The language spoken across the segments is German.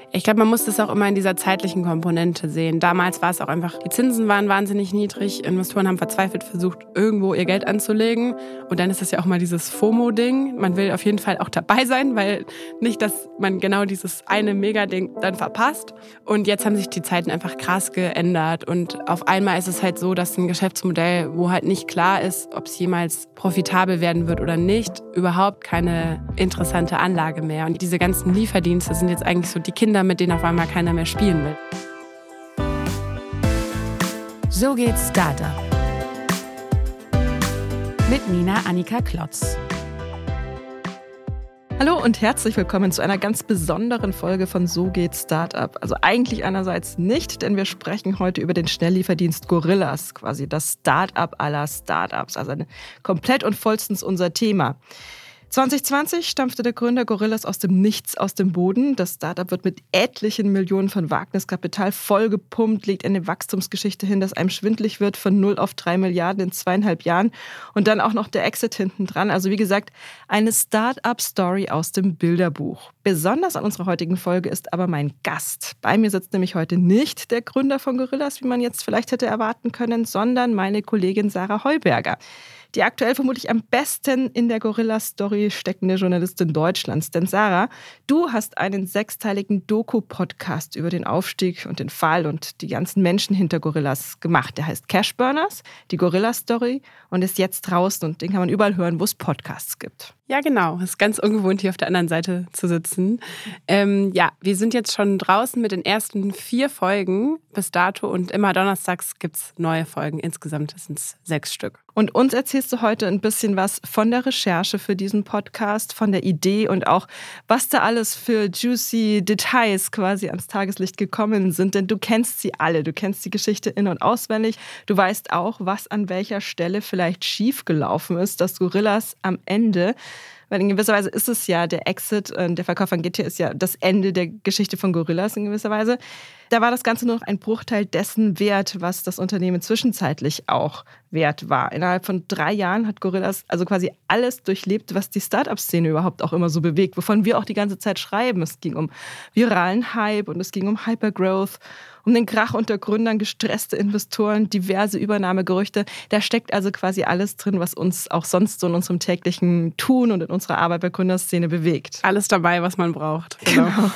Ich glaube, man muss das auch immer in dieser zeitlichen Komponente sehen. Damals war es auch einfach, die Zinsen waren wahnsinnig niedrig. Investoren haben verzweifelt versucht, irgendwo ihr Geld anzulegen. Und dann ist das ja auch mal dieses FOMO-Ding. Man will auf jeden Fall auch dabei sein, weil nicht, dass man genau dieses eine Mega-Ding dann verpasst. Und jetzt haben sich die Zeiten einfach krass geändert. Und auf einmal ist es halt so, dass ein Geschäftsmodell, wo halt nicht klar ist, ob es jemals profitabel werden wird oder nicht, überhaupt keine interessante Anlage mehr. Und diese ganzen Lieferdienste sind jetzt eigentlich so die Kinder, mit denen auf einmal keiner mehr spielen will. So geht's Startup. Mit Nina Annika Klotz. Hallo und herzlich willkommen zu einer ganz besonderen Folge von So geht's Startup. Also eigentlich einerseits nicht, denn wir sprechen heute über den Schnelllieferdienst Gorillas, quasi das Startup aller Startups. Also komplett und vollstens unser Thema. 2020 stampfte der Gründer Gorillas aus dem Nichts aus dem Boden. Das Startup wird mit etlichen Millionen von Wagniskapital vollgepumpt, legt eine Wachstumsgeschichte hin, dass einem schwindelig wird, von 0 auf 3 Milliarden in 2,5 Jahren. Und dann auch noch der Exit hinten dran. Also wie gesagt, eine Startup-Story aus dem Bilderbuch. Besonders an unserer heutigen Folge ist aber mein Gast. Bei mir sitzt nämlich heute nicht der Gründer von Gorillas, wie man jetzt vielleicht hätte erwarten können, sondern meine Kollegin Sarah Heuberger. Die aktuell vermutlich am besten in der Gorillas-Story steckende Journalistin Deutschlands. Denn Sarah, du hast einen 6-teiligen Doku-Podcast über den Aufstieg und den Fall und die ganzen Menschen hinter Gorillas gemacht. Der heißt Cashburners, die Gorillas-Story, und ist jetzt draußen. Und den kann man überall hören, wo es Podcasts gibt. Ja, genau. Es ist ganz ungewohnt, hier auf der anderen Seite zu sitzen. Wir sind jetzt schon draußen mit den ersten 4 Folgen bis dato und immer donnerstags gibt es neue Folgen. Insgesamt sind es 6 Stück. Und uns erzählst du heute ein bisschen was von der Recherche für diesen Podcast, von der Idee und auch, was da alles für juicy Details quasi ans Tageslicht gekommen sind. Denn du kennst sie alle, du kennst die Geschichte in- und auswendig. Du weißt auch, was an welcher Stelle vielleicht schiefgelaufen ist, dass Gorillas am Ende, weil in gewisser Weise ist es ja der Exit, der Verkauf von GTA ist ja das Ende der Geschichte von Gorillas in gewisser Weise. Da war das Ganze nur noch ein Bruchteil dessen wert, was das Unternehmen zwischenzeitlich auch wert war. Innerhalb von 3 Jahren hat Gorillas also quasi alles durchlebt, was die Startup-Szene überhaupt auch immer so bewegt, wovon wir auch die ganze Zeit schreiben. Es ging um viralen Hype und es ging um Hypergrowth, um den Krach unter Gründern, gestresste Investoren, diverse Übernahmegerüchte. Da steckt also quasi alles drin, was uns auch sonst so in unserem täglichen Tun und in unserer Arbeit bei Gründerszene bewegt. Alles dabei, was man braucht. Genau.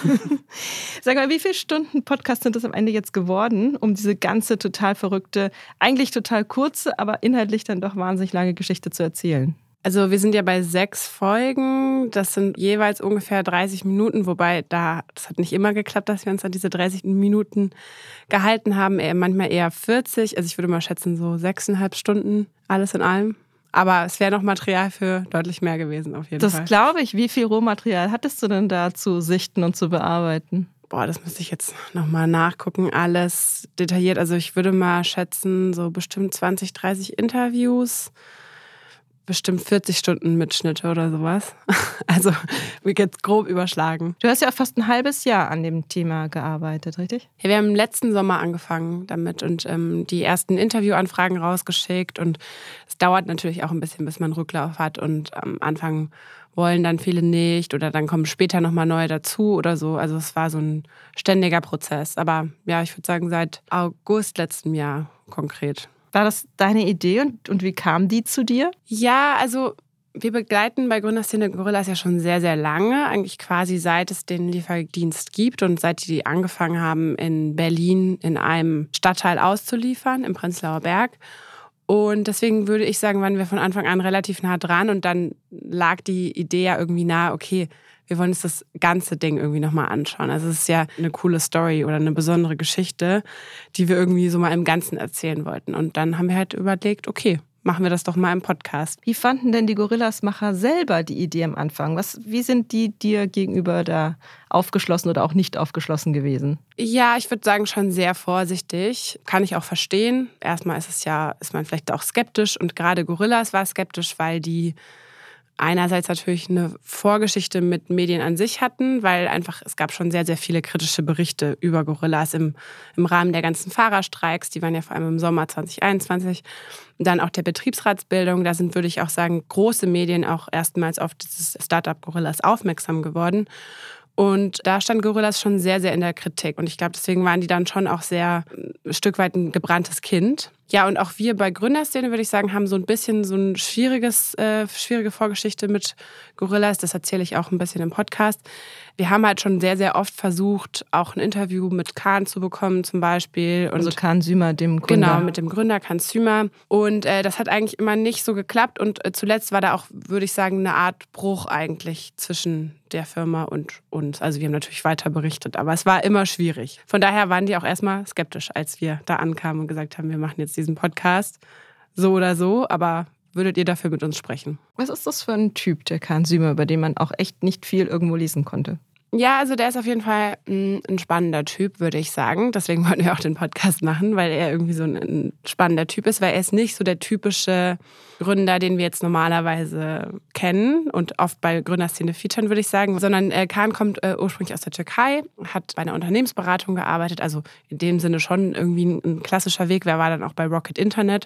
Sag mal, wie viele Stunden Podcast sind das am Ende jetzt geworden, um diese ganze total verrückte, eigentlich total kurze, aber inhaltlich dann doch wahnsinnig lange Geschichte zu erzählen? Also wir sind ja bei 6 Folgen, das sind jeweils ungefähr 30 Minuten, wobei das hat nicht immer geklappt, dass wir uns an diese 30 Minuten gehalten haben, manchmal eher 40, also ich würde mal schätzen so 6,5 Stunden, alles in allem. Aber es wäre noch Material für deutlich mehr gewesen auf jeden Fall. Das glaube ich. Wie viel Rohmaterial hattest du denn da zu sichten und zu bearbeiten? Das müsste ich jetzt nochmal nachgucken, alles detailliert. Also ich würde mal schätzen, so bestimmt 20, 30 Interviews, bestimmt 40 Stunden Mitschnitte oder sowas. Also jetzt grob überschlagen. Du hast ja auch fast ein halbes Jahr an dem Thema gearbeitet, richtig? Ja, wir haben letzten Sommer angefangen damit und die ersten Interviewanfragen rausgeschickt. Und es dauert natürlich auch ein bisschen, bis man Rücklauf hat. Und am Anfang wollen dann viele nicht oder dann kommen später nochmal neue dazu oder so. Also es war so ein ständiger Prozess. Aber ja, ich würde sagen, seit August letzten Jahr konkret. War das deine Idee und wie kam die zu dir? Ja, also wir begleiten bei Gründerszene Gorillas ja schon sehr, sehr lange, eigentlich quasi seit es den Lieferdienst gibt und seit die angefangen haben, in Berlin in einem Stadtteil auszuliefern, im Prenzlauer Berg. Und deswegen würde ich sagen, waren wir von Anfang an relativ nah dran und dann lag die Idee ja irgendwie nahe, okay, wir wollen uns das ganze Ding irgendwie nochmal anschauen. Also es ist ja eine coole Story oder eine besondere Geschichte, die wir irgendwie so mal im Ganzen erzählen wollten. Und dann haben wir halt überlegt, okay, machen wir das doch mal im Podcast. Wie fanden denn die Gorillas-Macher selber die Idee am Anfang? Wie sind die dir gegenüber da aufgeschlossen oder auch nicht aufgeschlossen gewesen? Ja, ich würde sagen, schon sehr vorsichtig. Kann ich auch verstehen. Erstmal ist man vielleicht auch skeptisch und gerade Gorillas war skeptisch, weil die einerseits natürlich eine Vorgeschichte mit Medien an sich hatten, weil einfach es gab schon sehr, sehr viele kritische Berichte über Gorillas im Rahmen der ganzen Fahrerstreiks. Die waren ja vor allem im Sommer 2021. Und dann auch der Betriebsratsbildung. Da sind, würde ich auch sagen, große Medien auch erstmals auf dieses Startup Gorillas aufmerksam geworden. Und da stand Gorillaz schon sehr, sehr in der Kritik. Und ich glaube, deswegen waren die dann schon auch sehr ein Stück weit ein gebranntes Kind. Ja, und auch wir bei Gründerszene, würde ich sagen, haben so ein bisschen so eine schwierige Vorgeschichte mit Gorillaz. Das erzähle ich auch ein bisschen im Podcast. Wir haben halt schon sehr, sehr oft versucht, auch ein Interview mit Kaan zu bekommen zum Beispiel. Und also Kaan Sümer, dem Gründer. Genau, mit dem Gründer Kaan Sümer. Und das hat eigentlich immer nicht so geklappt. Und zuletzt war da auch, würde ich sagen, eine Art Bruch eigentlich zwischen der Firma und uns. Also wir haben natürlich weiter berichtet, aber es war immer schwierig. Von daher waren die auch erstmal skeptisch, als wir da ankamen und gesagt haben, wir machen jetzt diesen Podcast so oder so, aber würdet ihr dafür mit uns sprechen? Was ist das für ein Typ, der Kaan Sümer, über den man auch echt nicht viel irgendwo lesen konnte? Ja, also der ist auf jeden Fall ein spannender Typ, würde ich sagen. Deswegen wollten wir auch den Podcast machen, weil er irgendwie so ein spannender Typ ist, weil er ist nicht so der typische Gründer, den wir jetzt normalerweise kennen und oft bei Gründerszene featuren, würde ich sagen, sondern Kaan kommt ursprünglich aus der Türkei, hat bei einer Unternehmensberatung gearbeitet, also in dem Sinne schon irgendwie ein klassischer Weg. Er war dann auch bei Rocket Internet.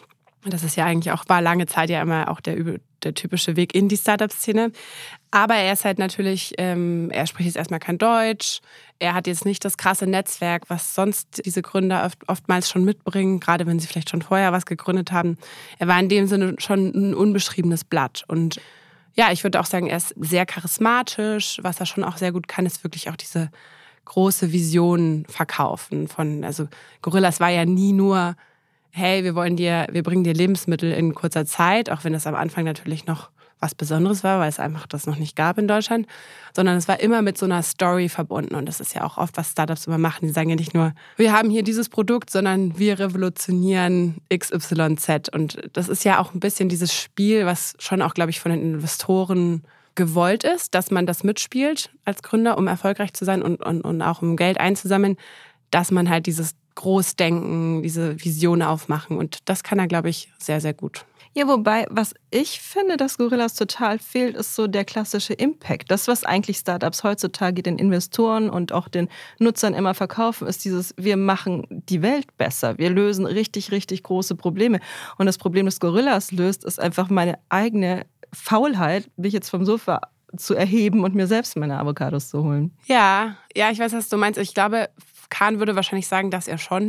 Das ist ja eigentlich auch, war lange Zeit ja immer auch der typische Weg in die Startup-Szene. Aber er ist halt natürlich, er spricht jetzt erstmal kein Deutsch. Er hat jetzt nicht das krasse Netzwerk, was sonst diese Gründer oftmals schon mitbringen, gerade wenn sie vielleicht schon vorher was gegründet haben. Er war in dem Sinne schon ein unbeschriebenes Blatt. Und ja, ich würde auch sagen, er ist sehr charismatisch. Was er schon auch sehr gut kann, ist wirklich auch diese große Vision verkaufen. Also Gorillaz war ja nie nur, hey, wir bringen dir Lebensmittel in kurzer Zeit, auch wenn es am Anfang natürlich noch was Besonderes war, weil es einfach das noch nicht gab in Deutschland, sondern es war immer mit so einer Story verbunden. Und das ist ja auch oft, was Startups immer machen. Die sagen ja nicht nur, wir haben hier dieses Produkt, sondern wir revolutionieren XYZ. Und das ist ja auch ein bisschen dieses Spiel, was schon auch, glaube ich, von den Investoren gewollt ist, dass man das mitspielt als Gründer, um erfolgreich zu sein und auch um Geld einzusammeln, dass man halt dieses Großdenken, diese Vision aufmachen. Und das kann er, glaube ich, sehr, sehr gut. Ja, wobei, was ich finde, dass Gorillaz total fehlt, ist so der klassische Impact. Das, was eigentlich Startups heutzutage den Investoren und auch den Nutzern immer verkaufen, ist dieses, wir machen die Welt besser. Wir lösen richtig, richtig große Probleme. Und das Problem, das Gorillaz löst, ist einfach meine eigene Faulheit, mich jetzt vom Sofa zu erheben und mir selbst meine Avocados zu holen. Ja, ich weiß, was du meinst. Ich glaube, Kaan würde wahrscheinlich sagen, dass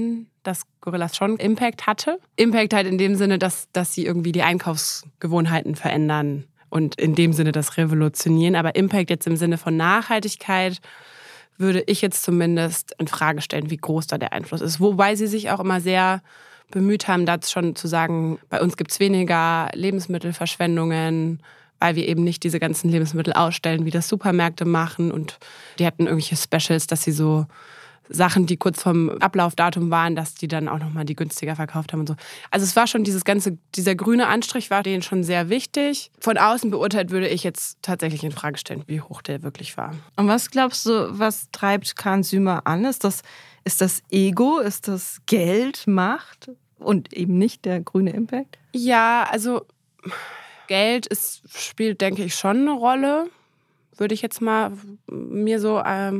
Gorillaz schon Impact hatte. Impact halt in dem Sinne, dass sie irgendwie die Einkaufsgewohnheiten verändern und in dem Sinne das revolutionieren. Aber Impact jetzt im Sinne von Nachhaltigkeit würde ich jetzt zumindest in Frage stellen, wie groß da der Einfluss ist. Wobei sie sich auch immer sehr bemüht haben, dazu schon zu sagen, bei uns gibt es weniger Lebensmittelverschwendungen, weil wir eben nicht diese ganzen Lebensmittel ausstellen, wie das Supermärkte machen. Und die hatten irgendwelche Specials, dass sie so Sachen, die kurz vorm Ablaufdatum waren, dass die dann auch nochmal die günstiger verkauft haben und so. Also es war schon dieser grüne Anstrich war denen schon sehr wichtig. Von außen beurteilt würde ich jetzt tatsächlich in Frage stellen, wie hoch der wirklich war. Und was glaubst du, was treibt Kaan Sümer an? Ist das Ego? Ist das Geld, Macht und eben nicht der grüne Impact? Ja, also Geld spielt, denke ich, schon eine Rolle. Würde ich jetzt mal mir so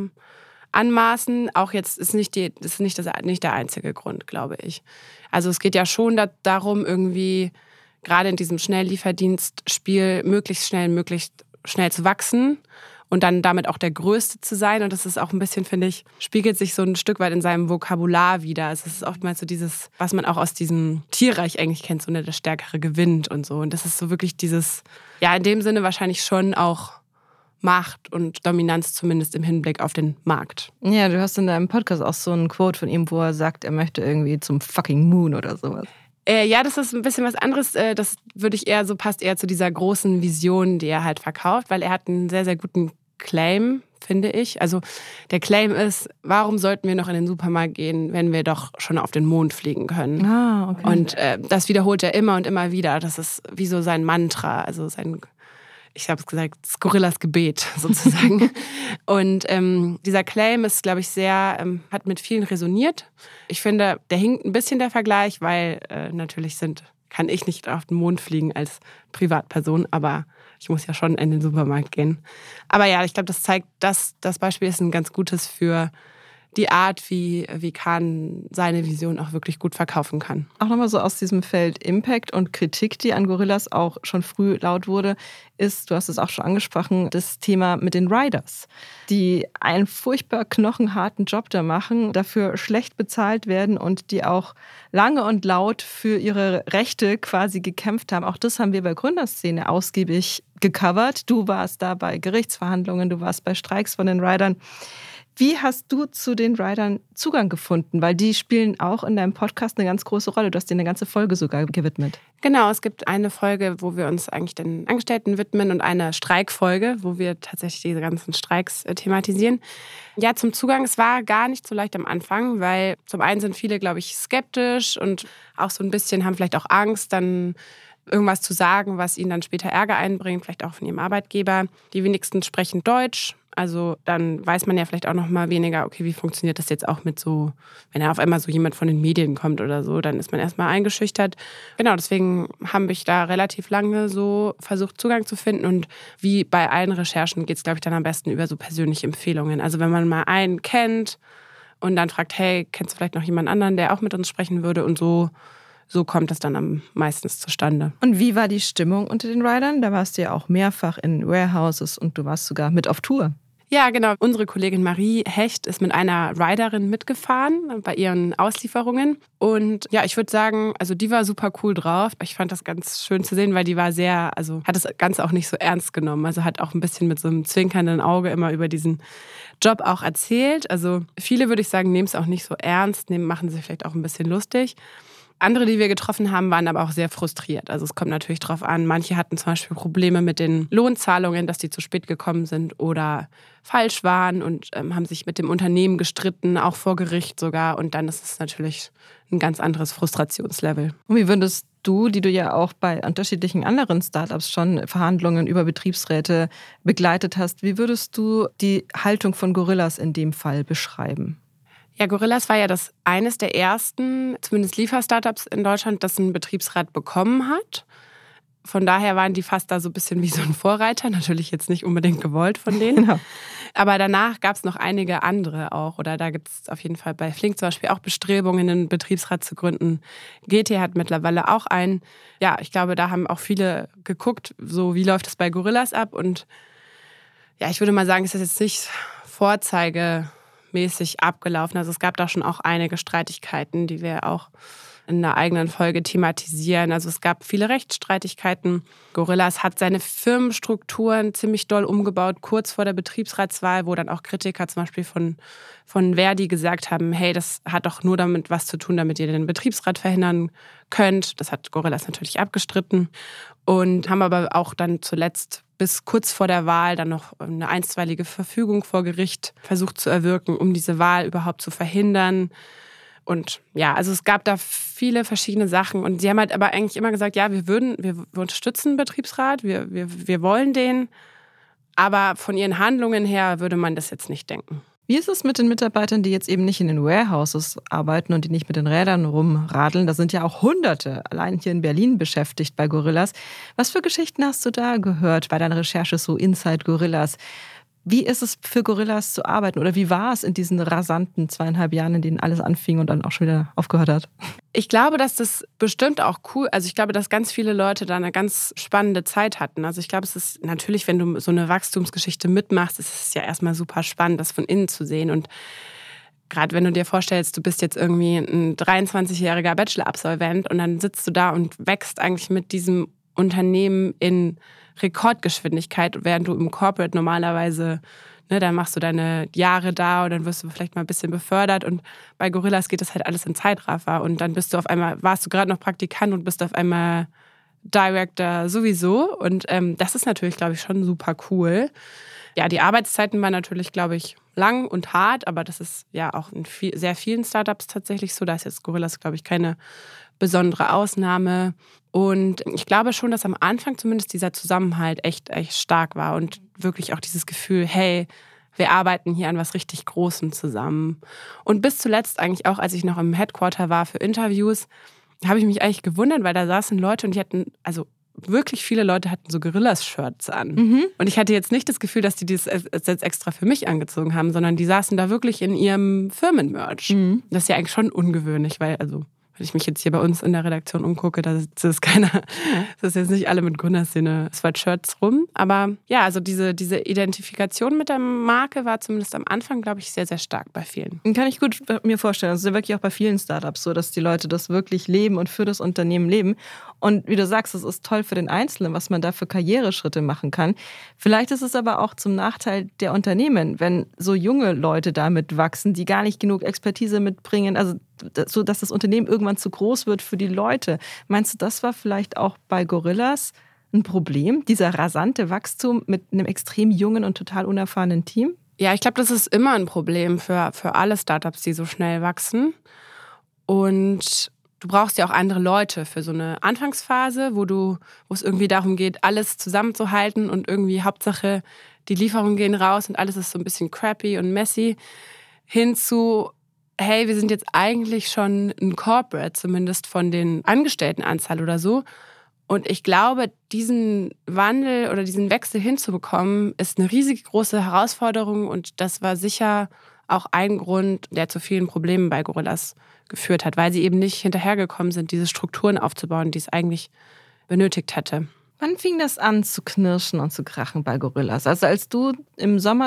anmaßen. Auch jetzt ist nicht der einzige Grund, glaube ich. Also es geht ja schon darum, irgendwie gerade in diesem Schnelllieferdienstspiel möglichst schnell zu wachsen und dann damit auch der Größte zu sein. Und das ist auch ein bisschen, finde ich, spiegelt sich so ein Stück weit in seinem Vokabular wider. Also es ist oftmals so dieses, was man auch aus diesem Tierreich eigentlich kennt, so der Stärkere gewinnt und so. Und das ist so wirklich dieses, ja, in dem Sinne wahrscheinlich schon auch Macht und Dominanz, zumindest im Hinblick auf den Markt. Ja, du hast in deinem Podcast auch so einen Quote von ihm, wo er sagt, er möchte irgendwie zum fucking Moon oder sowas. Ja, das ist ein bisschen was anderes. Das würde ich passt eher zu dieser großen Vision, die er halt verkauft, weil er hat einen sehr, sehr guten Claim, finde ich. Also der Claim ist, warum sollten wir noch in den Supermarkt gehen, wenn wir doch schon auf den Mond fliegen können? Ah, okay. Und das wiederholt er immer und immer wieder. Das ist wie so sein Mantra, also ich habe es gesagt, das Gorillaz Gebet sozusagen. Und dieser Claim ist, glaube ich, hat mit vielen resoniert. Ich finde, der hinkt ein bisschen der Vergleich, weil natürlich kann ich nicht auf den Mond fliegen als Privatperson, aber ich muss ja schon in den Supermarkt gehen. Aber ja, ich glaube, das zeigt, das Beispiel ist ein ganz gutes für die Art, wie Khan seine Vision auch wirklich gut verkaufen kann. Auch nochmal so aus diesem Feld Impact und Kritik, die an Gorillas auch schon früh laut wurde, ist, du hast es auch schon angesprochen, das Thema mit den Riders, die einen furchtbar knochenharten Job da machen, dafür schlecht bezahlt werden und die auch lange und laut für ihre Rechte quasi gekämpft haben. Auch das haben wir bei Gründerszene ausgiebig gecovert. Du warst da bei Gerichtsverhandlungen, du warst bei Streiks von den Riders. Wie hast du zu den Riders Zugang gefunden? Weil die spielen auch in deinem Podcast eine ganz große Rolle. Du hast dir eine ganze Folge sogar gewidmet. Genau, es gibt eine Folge, wo wir uns eigentlich den Angestellten widmen und eine Streikfolge, wo wir tatsächlich diese ganzen Streiks thematisieren. Ja, zum Zugang, es war gar nicht so leicht am Anfang, weil zum einen sind viele, glaube ich, skeptisch und auch so ein bisschen haben vielleicht auch Angst, dann irgendwas zu sagen, was ihnen dann später Ärger einbringt, vielleicht auch von ihrem Arbeitgeber. Die wenigsten sprechen Deutsch. Also dann weiß man ja vielleicht auch noch mal weniger, okay, wie funktioniert das jetzt auch mit so, wenn da auf einmal so jemand von den Medien kommt oder so, dann ist man erstmal eingeschüchtert. Genau, deswegen habe ich da relativ lange so versucht, Zugang zu finden. Und wie bei allen Recherchen geht es, glaube ich, dann am besten über so persönliche Empfehlungen. Also wenn man mal einen kennt und dann fragt, hey, kennst du vielleicht noch jemand anderen, der auch mit uns sprechen würde? Und so kommt es dann am meisten zustande. Und wie war die Stimmung unter den Riders? Da warst du ja auch mehrfach in Warehouses und du warst sogar mit auf Tour. Ja, genau. Unsere Kollegin Marie Hecht ist mit einer Riderin mitgefahren bei ihren Auslieferungen. Und ja, ich würde sagen, also die war super cool drauf. Ich fand das ganz schön zu sehen, weil die war sehr, also hat das Ganze auch nicht so ernst genommen. Also hat auch ein bisschen mit so einem zwinkernden Auge immer über diesen Job auch erzählt. Also viele, würde ich sagen, nehmen es auch nicht so ernst, machen sich vielleicht auch ein bisschen lustig. Andere, die wir getroffen haben, waren aber auch sehr frustriert. Also es kommt natürlich drauf an. Manche hatten zum Beispiel Probleme mit den Lohnzahlungen, dass die zu spät gekommen sind oder falsch waren und haben sich mit dem Unternehmen gestritten, auch vor Gericht sogar. Und dann ist es natürlich ein ganz anderes Frustrationslevel. Und wie würdest du, die du ja auch bei unterschiedlichen anderen Startups schon Verhandlungen über Betriebsräte begleitet hast, wie würdest du die Haltung von Gorillas in dem Fall beschreiben? Ja, Gorillas war ja eines der ersten, zumindest Liefer-Startups in Deutschland, das einen Betriebsrat bekommen hat. Von daher waren die fast da so ein bisschen wie so ein Vorreiter. Natürlich jetzt nicht unbedingt gewollt von denen. Genau. Aber danach gab es noch einige andere auch. Oder da gibt es auf jeden Fall bei Flink zum Beispiel auch Bestrebungen, einen Betriebsrat zu gründen. GT hat mittlerweile auch einen. Ja, ich glaube, da haben auch viele geguckt, so wie läuft es bei Gorillas ab. Und ja, ich würde mal sagen, es ist jetzt nicht vorzeigemäßig abgelaufen. Also es gab da schon auch einige Streitigkeiten, die wir auch in einer eigenen Folge thematisieren. Also es gab viele Rechtsstreitigkeiten. Gorillas hat seine Firmenstrukturen ziemlich doll umgebaut, kurz vor der Betriebsratswahl, wo dann auch Kritiker zum Beispiel von Verdi gesagt haben, hey, das hat doch nur damit was zu tun, damit ihr den Betriebsrat verhindern könnt. Das hat Gorillas natürlich abgestritten und haben aber auch dann zuletzt bis kurz vor der Wahl dann noch eine einstweilige Verfügung vor Gericht versucht zu erwirken, um diese Wahl überhaupt zu verhindern. Und ja, also es gab da viele verschiedene Sachen. Und sie haben halt aber eigentlich immer gesagt, ja, wir unterstützen den Betriebsrat, wir wollen den. Aber von ihren Handlungen her würde man das jetzt nicht denken. Wie ist es mit den Mitarbeitern, die jetzt eben nicht in den Warehouses arbeiten und die nicht mit den Rädern rumradeln? Da sind ja auch Hunderte allein hier in Berlin beschäftigt bei Gorillas. Was für Geschichten hast du da gehört bei deiner Recherche so Inside Gorillas? Wie ist es für Gorillas zu arbeiten oder wie war es in diesen rasanten 2,5 Jahren, in denen alles anfing und dann auch schon wieder aufgehört hat? Ich glaube, dass das bestimmt auch cool, also ich glaube, dass ganz viele Leute da eine ganz spannende Zeit hatten. Also ich glaube, es ist natürlich, wenn du so eine Wachstumsgeschichte mitmachst, ist es ja erstmal super spannend, das von innen zu sehen. Und gerade wenn du dir vorstellst, du bist jetzt irgendwie ein 23-jähriger Bachelor-Absolvent und dann sitzt du da und wächst eigentlich mit diesem Unternehmen in Rekordgeschwindigkeit, während du im Corporate normalerweise, dann machst du deine Jahre da und dann wirst du vielleicht mal ein bisschen befördert und bei Gorillas geht das halt alles in Zeitraffer und dann warst du gerade noch Praktikant und bist auf einmal Director sowieso und das ist natürlich, glaube ich, schon super cool. Ja, die Arbeitszeiten waren natürlich, glaube ich, lang und hart, aber das ist ja auch in sehr vielen Startups tatsächlich so. Da ist jetzt Gorillas, glaube ich, keine besondere Ausnahme. Und ich glaube schon, dass am Anfang zumindest dieser Zusammenhalt echt stark war und wirklich auch dieses Gefühl, hey, wir arbeiten hier an was richtig Großem zusammen. Und bis zuletzt eigentlich auch, als ich noch im Headquarter war für Interviews, habe ich mich eigentlich gewundert, weil da saßen Leute und die hatten also wirklich viele Leute hatten so Gorillas-Shirts an. Und ich hatte jetzt nicht das Gefühl, dass die das jetzt extra für mich angezogen haben, sondern die saßen da wirklich in ihrem Firmenmerch. Das ist ja eigentlich schon ungewöhnlich, weil, also, wenn ich mich jetzt hier bei uns in der Redaktion umgucke, da ist keiner, das ist jetzt nicht alle mit Gründerszene Sweatshirts rum. Aber ja, also diese Identifikation mit der Marke war zumindest am Anfang, glaube ich, sehr, sehr stark bei vielen. Kann ich gut mir vorstellen. Das ist ja wirklich auch bei vielen Startups so, dass die Leute das wirklich leben und für das Unternehmen leben. Und wie du sagst, es ist toll für den Einzelnen, was man da für Karriereschritte machen kann. Vielleicht ist es aber auch zum Nachteil der Unternehmen, wenn so junge Leute damit wachsen, die gar nicht genug Expertise mitbringen, also so, dass das Unternehmen irgendwann zu groß wird für die Leute. Meinst du, das war vielleicht auch bei Gorillas ein Problem, dieser rasante Wachstum mit einem extrem jungen und total unerfahrenen Team? Ja, ich glaube, das ist immer ein Problem für alle Startups, die so schnell wachsen. Und du brauchst ja auch andere Leute für so eine Anfangsphase, wo es irgendwie darum geht, alles zusammenzuhalten und irgendwie Hauptsache, die Lieferungen gehen raus und alles ist so ein bisschen crappy und messy, hin zu, hey, wir sind jetzt eigentlich schon ein Corporate, zumindest von den Angestelltenanzahl oder so. Und ich glaube, diesen Wandel oder diesen Wechsel hinzubekommen, ist eine riesig große Herausforderung. Und das war sicher auch ein Grund, der zu vielen Problemen bei Gorillas geführt hat, weil sie eben nicht hinterhergekommen sind, diese Strukturen aufzubauen, die es eigentlich benötigt hätte. Wann fing das an zu knirschen und zu krachen bei Gorillas? Also als du im Sommer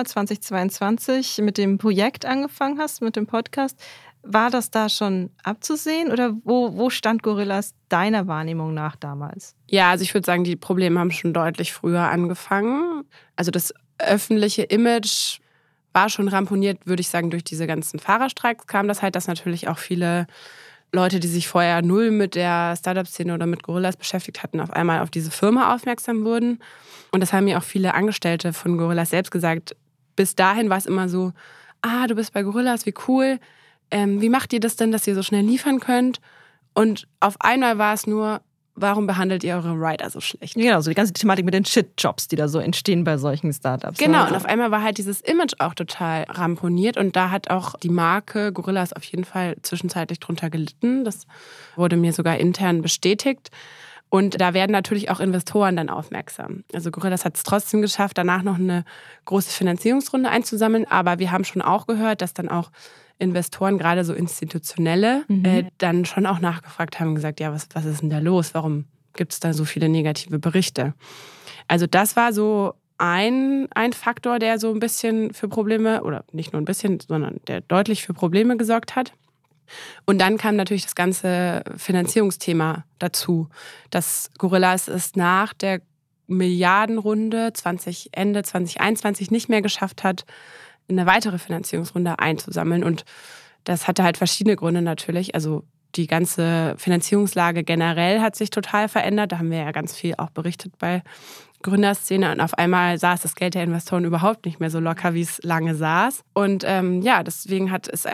2022 mit dem Projekt angefangen hast, mit dem Podcast, war das da schon abzusehen oder wo stand Gorillas deiner Wahrnehmung nach damals? Ja, also ich würde sagen, die Probleme haben schon deutlich früher angefangen. Also das öffentliche Image war schon ramponiert, würde ich sagen, durch diese ganzen Fahrerstreiks kam das halt, dass natürlich auch viele Leute, die sich vorher null mit der Startup-Szene oder mit Gorillas beschäftigt hatten, auf einmal auf diese Firma aufmerksam wurden. Und das haben mir auch viele Angestellte von Gorillas selbst gesagt. Bis dahin war es immer so, du bist bei Gorillas, wie cool. Wie macht ihr das denn, dass ihr so schnell liefern könnt? Und auf einmal war es nur, warum behandelt ihr eure Rider so schlecht? Genau, so die ganze Thematik mit den Shit-Jobs, die da so entstehen bei solchen Startups. Genau, und auf einmal war halt dieses Image auch total ramponiert und da hat auch die Marke Gorillas auf jeden Fall zwischenzeitlich drunter gelitten. Das wurde mir sogar intern bestätigt. Und da werden natürlich auch Investoren dann aufmerksam. Also Gorillas hat es trotzdem geschafft, danach noch eine große Finanzierungsrunde einzusammeln, aber wir haben schon auch gehört, dass dann auch Investoren, gerade so institutionelle, dann schon auch nachgefragt haben und gesagt, ja, was ist denn da los? Warum gibt es da so viele negative Berichte? Also das war so ein Faktor, der so ein bisschen für Probleme, oder nicht nur ein bisschen, sondern der deutlich für Probleme gesorgt hat. Und dann kam natürlich das ganze Finanzierungsthema dazu, dass Gorillas es nach der Milliardenrunde Ende 2021 nicht mehr geschafft hat, eine weitere Finanzierungsrunde einzusammeln. Und das hatte halt verschiedene Gründe natürlich. Also die ganze Finanzierungslage generell hat sich total verändert. Da haben wir ja ganz viel auch berichtet bei Gründerszene. Und auf einmal saß das Geld der Investoren überhaupt nicht mehr so locker, wie es lange saß. Und deswegen gab es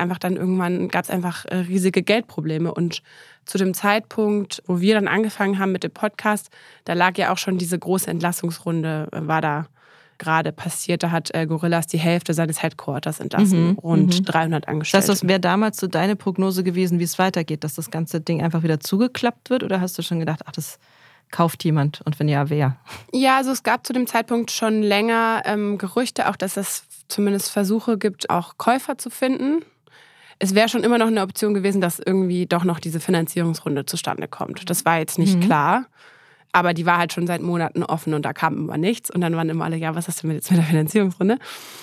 einfach riesige Geldprobleme. Und zu dem Zeitpunkt, wo wir dann angefangen haben mit dem Podcast, da lag ja auch schon diese große Entlassungsrunde, war da gerade passiert. Da hat Gorillas die Hälfte seines Headquarters entlassen, rund 300 Angestellte. Das wäre damals so deine Prognose gewesen, wie es weitergeht, dass das ganze Ding einfach wieder zugeklappt wird? Oder hast du schon gedacht, das kauft jemand und wenn ja, wer? Ja, also es gab zu dem Zeitpunkt schon länger Gerüchte, auch dass es zumindest Versuche gibt, auch Käufer zu finden. Es wäre schon immer noch eine Option gewesen, dass irgendwie doch noch diese Finanzierungsrunde zustande kommt. Das war jetzt nicht klar. Aber die war halt schon seit Monaten offen und da kam immer nichts. Und dann waren immer alle, ja, was hast du jetzt mit der Finanzierungsrunde?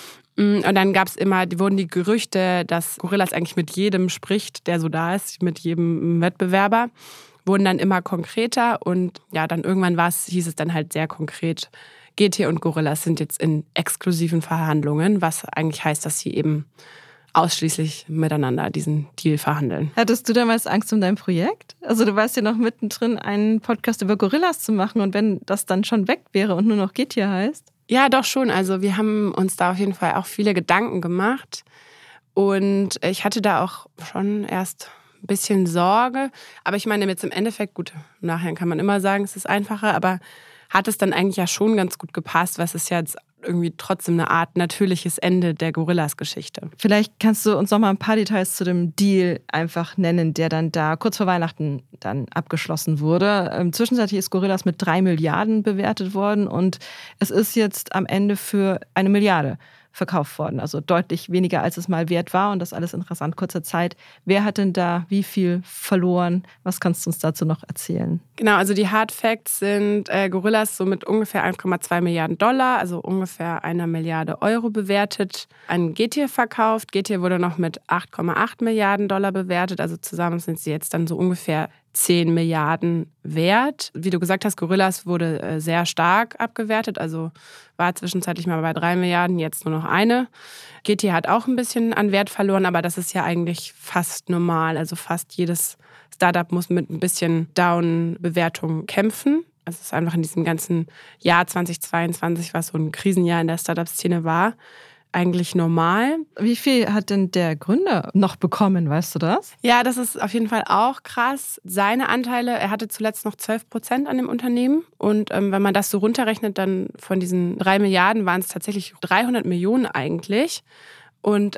Und dann wurden die Gerüchte, dass Gorillas eigentlich mit jedem spricht, der so da ist, mit jedem Wettbewerber, wurden dann immer konkreter. Und ja, dann irgendwann hieß es dann halt sehr konkret, GT und Gorillas sind jetzt in exklusiven Verhandlungen, was eigentlich heißt, dass sie eben ausschließlich miteinander diesen Deal verhandeln. Hattest du damals Angst um dein Projekt? Also du warst ja noch mittendrin, einen Podcast über Gorillas zu machen und wenn das dann schon weg wäre und nur noch Getir heißt? Ja, doch schon. Also wir haben uns da auf jeden Fall auch viele Gedanken gemacht und ich hatte da auch schon erst ein bisschen Sorge. Aber ich meine jetzt im Endeffekt, gut, nachher kann man immer sagen, es ist einfacher, aber hat es dann eigentlich ja schon ganz gut gepasst, was es jetzt irgendwie trotzdem eine Art natürliches Ende der Gorillas-Geschichte. Vielleicht kannst du uns noch mal ein paar Details zu dem Deal einfach nennen, der dann da kurz vor Weihnachten dann abgeschlossen wurde. Zwischenzeitlich ist Gorillas mit 3 Milliarden bewertet worden und es ist jetzt am Ende für 1 Milliarde verkauft worden. Also deutlich weniger, als es mal wert war und das alles in rasant kurzer Zeit. Wer hat denn da wie viel verloren? Was kannst du uns dazu noch erzählen? Genau, also die Hard Facts sind Gorillas so mit ungefähr 1,2 Milliarden $, also ungefähr 1 Milliarde Euro bewertet, an Getir verkauft. Getir wurde noch mit 8,8 Milliarden $ bewertet, also zusammen sind sie jetzt dann so ungefähr 10 Milliarden wert. Wie du gesagt hast, Gorillas wurde sehr stark abgewertet, also war zwischenzeitlich mal bei 3 Milliarden, jetzt nur noch 1. Getir hat auch ein bisschen an Wert verloren, aber das ist ja eigentlich fast normal. Also fast jedes Startup muss mit ein bisschen Down-Bewertung kämpfen. Also es ist einfach in diesem ganzen Jahr 2022, was so ein Krisenjahr in der Startup-Szene war, eigentlich normal. Wie viel hat denn der Gründer noch bekommen, weißt du das? Ja, das ist auf jeden Fall auch krass. Seine Anteile, er hatte zuletzt noch 12% an dem Unternehmen. Und wenn man das so runterrechnet, dann von diesen 3 Milliarden waren es tatsächlich 300 Millionen eigentlich. Und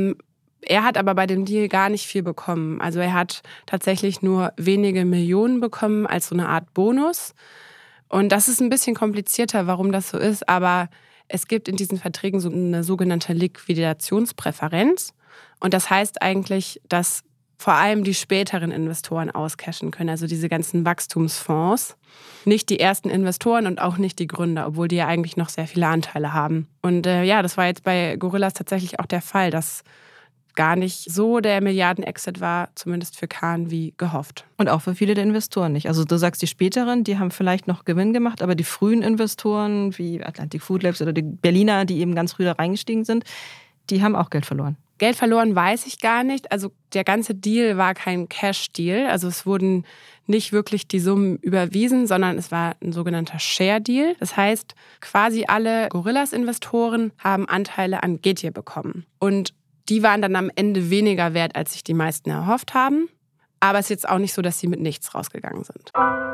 er hat aber bei dem Deal gar nicht viel bekommen. Also er hat tatsächlich nur wenige Millionen bekommen als so eine Art Bonus. Und das ist ein bisschen komplizierter, warum das so ist, aber es gibt in diesen Verträgen so eine sogenannte Liquidationspräferenz. Und das heißt eigentlich, dass vor allem die späteren Investoren auscashen können, also diese ganzen Wachstumsfonds. Nicht die ersten Investoren und auch nicht die Gründer, obwohl die ja eigentlich noch sehr viele Anteile haben. Und das war jetzt bei Gorillas tatsächlich auch der Fall, dass gar nicht so der Milliarden-Exit war, zumindest für Kahn, wie gehofft. Und auch für viele der Investoren nicht. Also du sagst, die späteren, die haben vielleicht noch Gewinn gemacht, aber die frühen Investoren wie Atlantic Food Labs oder die Berliner, die eben ganz früh da reingestiegen sind, die haben auch Geld verloren. Geld verloren weiß ich gar nicht. Also der ganze Deal war kein Cash-Deal. Also es wurden nicht wirklich die Summen überwiesen, sondern es war ein sogenannter Share-Deal. Das heißt, quasi alle Gorillas-Investoren haben Anteile an Getir bekommen. Und die waren dann am Ende weniger wert, als sich die meisten erhofft haben. Aber es ist jetzt auch nicht so, dass sie mit nichts rausgegangen sind.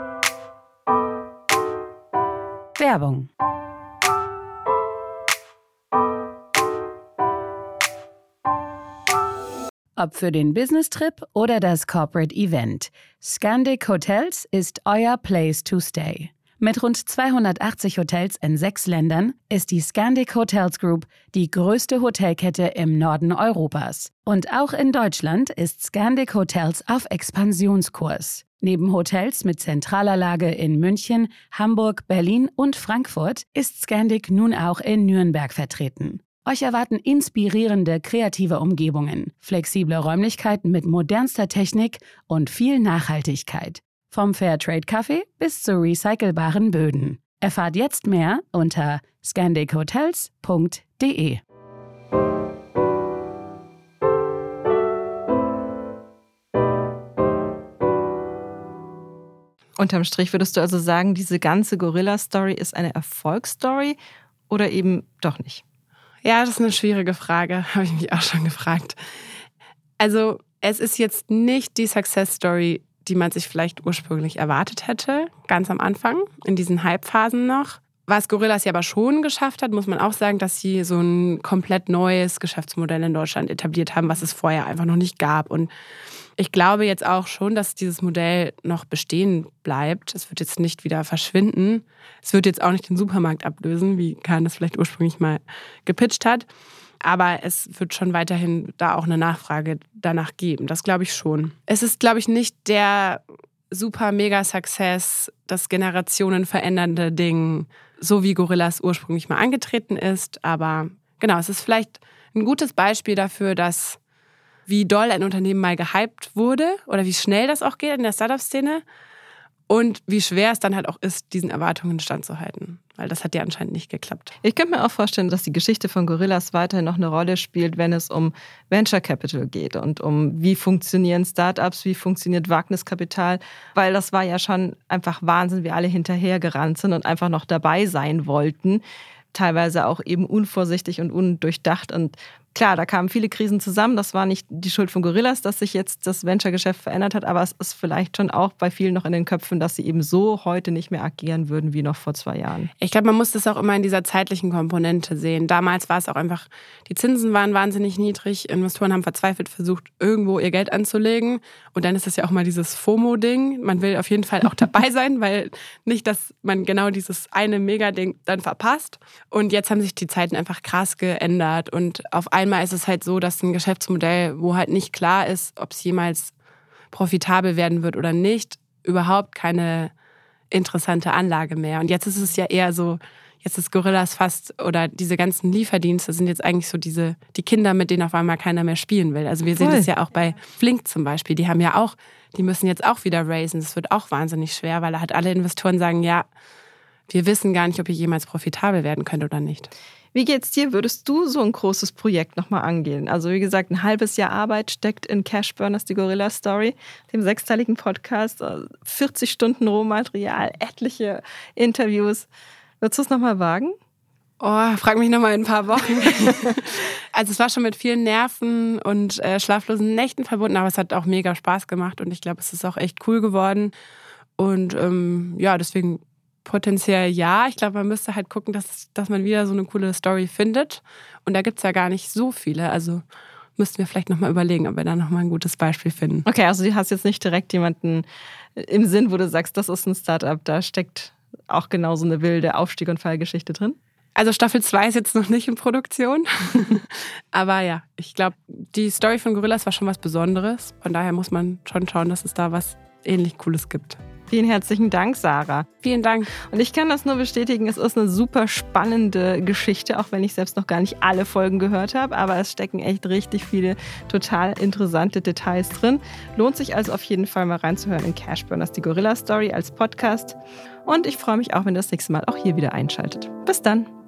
Werbung. Ob für den Business-Trip oder das Corporate Event, Scandic Hotels ist euer Place to stay. Mit rund 280 Hotels in 6 Ländern ist die Scandic Hotels Group die größte Hotelkette im Norden Europas. Und auch in Deutschland ist Scandic Hotels auf Expansionskurs. Neben Hotels mit zentraler Lage in München, Hamburg, Berlin und Frankfurt ist Scandic nun auch in Nürnberg vertreten. Euch erwarten inspirierende, kreative Umgebungen, flexible Räumlichkeiten mit modernster Technik und viel Nachhaltigkeit. Vom Fairtrade-Kaffee bis zu recycelbaren Böden. Erfahrt jetzt mehr unter scandichotels.de. Unterm Strich würdest du also sagen, diese ganze Gorilla-Story ist eine Erfolgsstory oder eben doch nicht? Ja, das ist eine schwierige Frage, habe ich mich auch schon gefragt. Also es ist jetzt nicht die Success-Story, die man sich vielleicht ursprünglich erwartet hätte, ganz am Anfang, in diesen Hype-Phasen noch. Was Gorillas ja aber schon geschafft hat, muss man auch sagen, dass sie so ein komplett neues Geschäftsmodell in Deutschland etabliert haben, was es vorher einfach noch nicht gab. Und ich glaube jetzt auch schon, dass dieses Modell noch bestehen bleibt. Es wird jetzt nicht wieder verschwinden. Es wird jetzt auch nicht den Supermarkt ablösen, wie Kahn das vielleicht ursprünglich mal gepitcht hat. Aber es wird schon weiterhin da auch eine Nachfrage danach geben. Das glaube ich schon. Es ist, glaube ich, nicht der super mega Success, das generationenverändernde Ding, so wie Gorillas ursprünglich mal angetreten ist. Aber genau, es ist vielleicht ein gutes Beispiel dafür, dass wie doll ein Unternehmen mal gehypt wurde oder wie schnell das auch geht in der Startup-Szene und wie schwer es dann halt auch ist, diesen Erwartungen standzuhalten. Weil das hat ja anscheinend nicht geklappt. Ich könnte mir auch vorstellen, dass die Geschichte von Gorillas weiterhin noch eine Rolle spielt, wenn es um Venture Capital geht und um wie funktionieren Startups, wie funktioniert Wagniskapital. Weil das war ja schon einfach Wahnsinn, wie alle hinterhergerannt sind und einfach noch dabei sein wollten. Teilweise auch eben unvorsichtig und undurchdacht. Und Klar, da kamen viele Krisen zusammen. Das war nicht die Schuld von Gorillas, dass sich jetzt das Venture-Geschäft verändert hat, aber es ist vielleicht schon auch bei vielen noch in den Köpfen, dass sie eben so heute nicht mehr agieren würden wie noch vor 2 Jahren. Ich glaube, man muss das auch immer in dieser zeitlichen Komponente sehen. Damals war es auch einfach, die Zinsen waren wahnsinnig niedrig, Investoren haben verzweifelt versucht, irgendwo ihr Geld anzulegen. Und dann ist das ja auch mal dieses FOMO-Ding. Man will auf jeden Fall auch dabei sein, weil nicht, dass man genau dieses eine Mega-Ding dann verpasst. Und jetzt haben sich die Zeiten einfach krass geändert und auf einmal ist es halt so, dass ein Geschäftsmodell, wo halt nicht klar ist, ob es jemals profitabel werden wird oder nicht, überhaupt keine interessante Anlage mehr. Und jetzt ist es ja eher so, jetzt ist Gorillas fast, oder diese ganzen Lieferdienste sind jetzt eigentlich so die Kinder, mit denen auf einmal keiner mehr spielen will. Also wir sehen das ja auch bei Flink zum Beispiel. Die haben ja auch, die müssen jetzt auch wieder raisen. Das wird auch wahnsinnig schwer, weil halt alle Investoren sagen, ja, wir wissen gar nicht, ob ihr jemals profitabel werden könnt oder nicht. Wie geht's dir? Würdest du so ein großes Projekt nochmal angehen? Also wie gesagt, ein halbes Jahr Arbeit steckt in Cashburners, die Gorilla-Story, dem 6-teiligen Podcast, 40 Stunden Rohmaterial, etliche Interviews. Würdest du es nochmal wagen? Oh, frag mich nochmal in ein paar Wochen. Also es war schon mit vielen Nerven und schlaflosen Nächten verbunden, aber es hat auch mega Spaß gemacht und ich glaube, es ist auch echt cool geworden. Und ja, deswegen potenziell ja. Ich glaube, man müsste halt gucken, dass man wieder so eine coole Story findet. Und da gibt es ja gar nicht so viele. Also müssten wir vielleicht nochmal überlegen, ob wir da nochmal ein gutes Beispiel finden. Okay, also du hast jetzt nicht direkt jemanden im Sinn, wo du sagst, das ist ein Startup, da steckt auch genau so eine wilde Aufstieg- und Fallgeschichte drin? Also Staffel 2 ist jetzt noch nicht in Produktion. Aber ja, ich glaube, die Story von Gorillas war schon was Besonderes. Von daher muss man schon schauen, dass es da was ähnlich Cooles gibt. Vielen herzlichen Dank, Sarah. Vielen Dank. Und ich kann das nur bestätigen, es ist eine super spannende Geschichte, auch wenn ich selbst noch gar nicht alle Folgen gehört habe, aber es stecken echt richtig viele total interessante Details drin. Lohnt sich also auf jeden Fall mal reinzuhören in Cashburners, die Gorilla-Story als Podcast. Und ich freue mich auch, wenn ihr das nächste Mal auch hier wieder einschaltet. Bis dann.